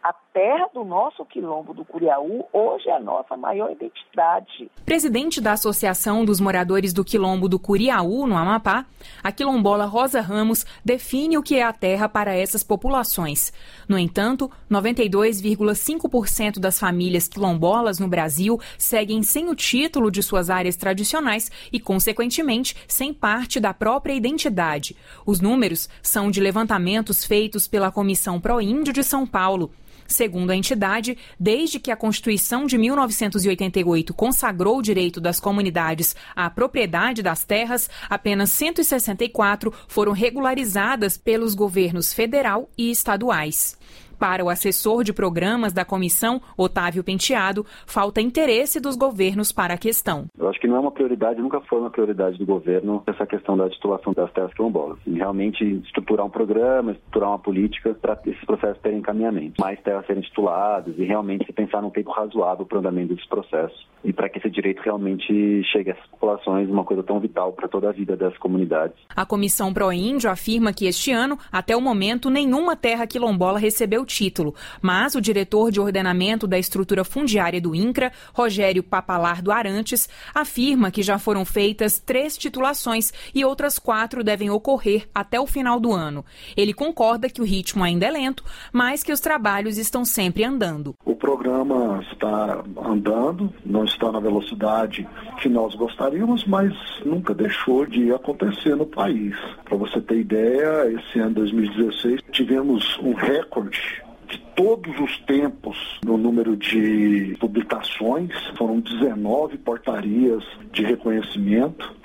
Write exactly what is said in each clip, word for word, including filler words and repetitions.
A terra do nosso quilombo do Curiaú hoje é a nossa maior identidade. Presidente da Associação dos Moradores do Quilombo do Curiaú, no Amapá, a quilombola Rosa Ramos define o que é a terra para essas populações. No entanto, noventa e dois vírgula cinco por cento das famílias quilombolas no Brasil seguem sem o título de suas áreas tradicionais e, consequentemente, sem parte da própria identidade. Os números são de levantamentos feitos pela Comissão Proíndio de São Paulo. Segundo a entidade, desde que a Constituição de mil novecentos e oitenta e oito consagrou o direito das comunidades à propriedade das terras, apenas cento e sessenta e quatro foram regularizadas pelos governos federal e estaduais. Para o assessor de programas da comissão, Otávio Penteado, falta interesse dos governos para a questão. Eu acho que não é uma prioridade, nunca foi uma prioridade do governo essa questão da titulação das terras quilombolas. E realmente estruturar um programa, estruturar uma política para esses processos terem encaminhamento. Mais terras serem tituladas e realmente se pensar num tempo razoável para o andamento desses processos. E para que esse direito realmente chegue a essas populações, uma coisa tão vital para toda a vida das comunidades. A Comissão Proíndio afirma que este ano, até o momento, nenhuma terra quilombola recebeu título, mas o diretor de ordenamento da estrutura fundiária do INCRA, Rogério Papalardo Arantes, afirma que já foram feitas três titulações e outras quatro devem ocorrer até o final do ano. Ele concorda que o ritmo ainda é lento, mas que os trabalhos estão sempre andando. O programa está andando, não está na velocidade que nós gostaríamos, mas nunca deixou de acontecer no país. Para você ter ideia, esse ano dois mil e dezesseis tivemos um recorde de todos os tempos no número de publicações, foram dezenove portarias de reconhecimento.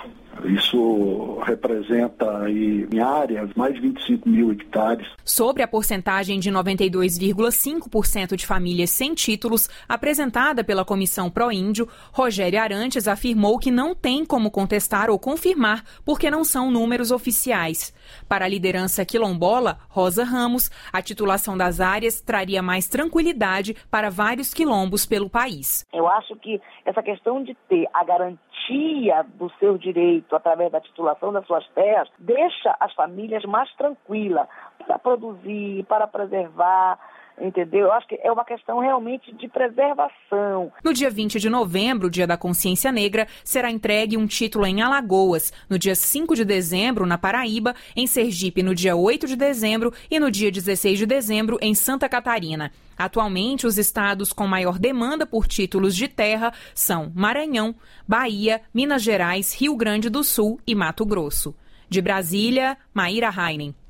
Isso representa aí, em áreas mais de vinte e cinco mil hectares. Sobre a porcentagem de noventa e dois vírgula cinco por cento de famílias sem títulos apresentada pela Comissão Proíndio, Rogério Arantes afirmou que não tem como contestar ou confirmar porque não são números oficiais. Para a liderança quilombola, Rosa Ramos, a titulação das áreas traria mais tranquilidade para vários quilombos pelo país. Eu acho que essa questão de ter a garantia do seu direito através da titulação das suas terras deixa as famílias mais tranquilas para produzir, para preservar, entendeu? Eu acho que é uma questão realmente de preservação. No dia vinte de novembro, dia da Consciência Negra, será entregue um título em Alagoas, no dia cinco de dezembro, na Paraíba, em Sergipe, no dia oito de dezembro e no dia dezesseis de dezembro, em Santa Catarina. Atualmente, os estados com maior demanda por títulos de terra são Maranhão, Bahia, Minas Gerais, Rio Grande do Sul e Mato Grosso. De Brasília, Maíra Heinen.